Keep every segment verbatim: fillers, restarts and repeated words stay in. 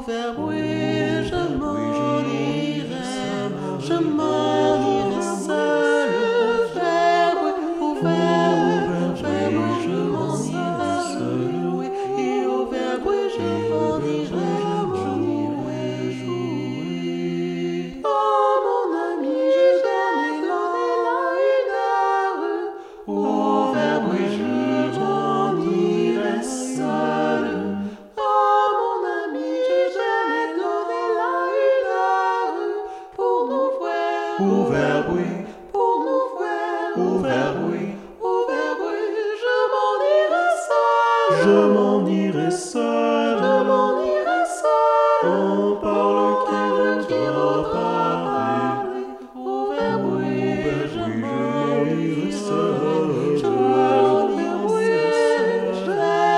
faire bruit, je m'en irai, je m'en irai seul. Au faire bruit, au faire bruit, je m'en irai seul. Et au faire bruit, je m'en irai, je m'en irai jouer. Oh mon ami, j'ai donné là une heure. Au faire bruit, je m'en irai seul. Oh mon ami, j'ai donné là une heure pour nous voir. Au faire bruit, pour nous voir. Au faire bruit, au faire bruit, je m'en irai seul. Je m'en irai seul. Je m'en irai seul. On parle qui voudra parler. Au faire bruit, je m'en irai seul. Je m'en irai seul. Je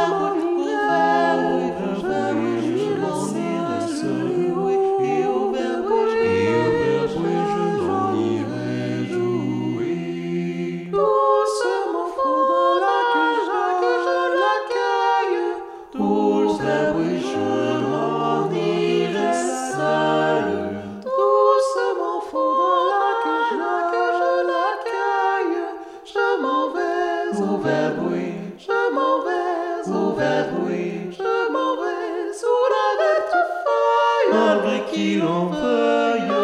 m'en irai seul. Et au faire bruit, je m'en irai jouer. Doucement faudra que je l'accueille. Doucement bruit, je m'en irai seul. Doucement faudra que je l'accueille. Je m'en vais au vert bruit. Je m'en vais au vert bruit. Je m'en vais sous la verte feuille. Malgré qu'il en veuille.